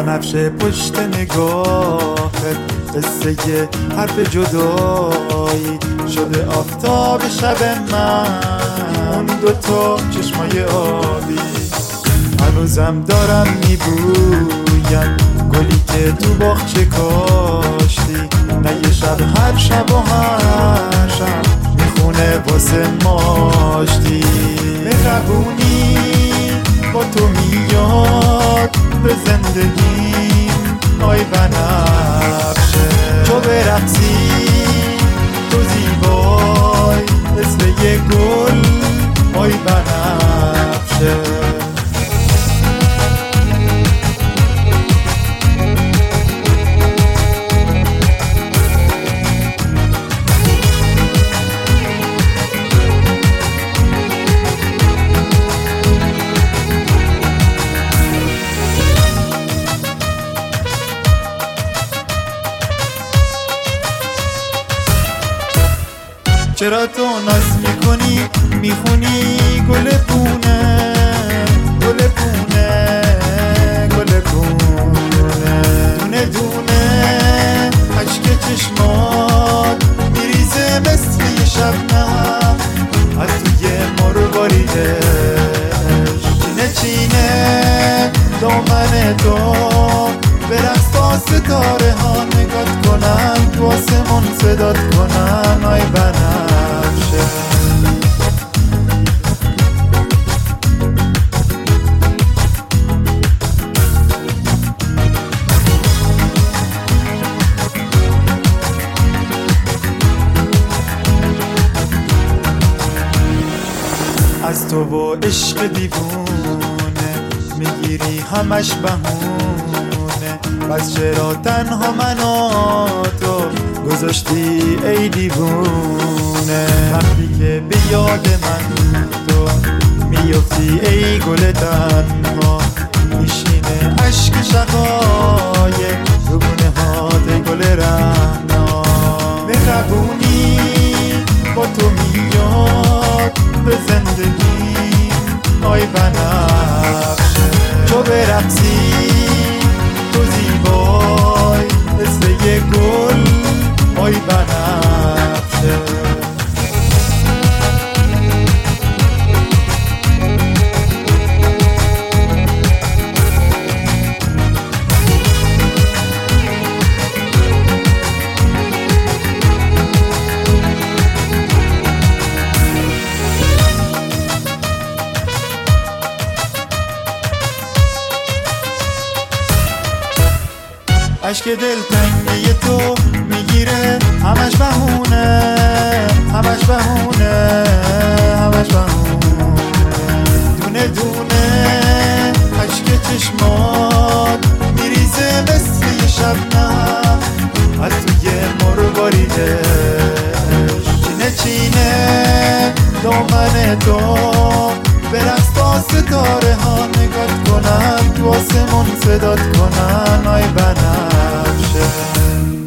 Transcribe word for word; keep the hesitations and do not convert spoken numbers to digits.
بنفشه پشت نگاهت، قصه حرف جدایی شده آفتاب شب من، اون دوتا چشمای آبی هنوزم دارم میبویم گلی که تو باغچه کاشتی. نه یه شب هر شب و هر شب میخونه واسه ماشتی. مهربونی با تو میاد به زندگیم آی بنفشه، تو برقصی تو زیبای مثل یه گل آی بنفشه. چرا تو ناز میکنی میخونی گل پونه گل پونه گل پونه، دونه دونه اشک چشمات میریزه مثل یه شبنم از توی مروارید چینه چینه دامن تو برقص تا ستاره ها نگات کنن، تو آسمون صدات کنن آی بنفشه. از تو و عشق دیوونه میگیری همش بهونه، پس چرا تنها منو تو گذاشتی ای دیوونه؟ وقتی که به یاد من تو میفتی ای گل تنها، میشینه عشق شقایق رو گونه هات گل رهنا. مهربونی با تو میاد به زندگیم آی بنفشه، تو برقصی تو زیبای مثل یه گل آی بنفشه. عشق دلتنگی تو میگیره همش بهونه همش بهونه همش بهونه، دونه دونه عشق چشمات میریزه مثل یه شبنم از توی مروارید چینه چینه دامن تو برقص تا ستاره ها نگات کنن، تو آسمون صدات کنن آی بنفشه.